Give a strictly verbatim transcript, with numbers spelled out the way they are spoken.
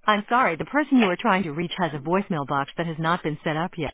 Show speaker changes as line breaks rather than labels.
I'm sorry, the person you are trying to reach has a voicemail box that has not been set up yet.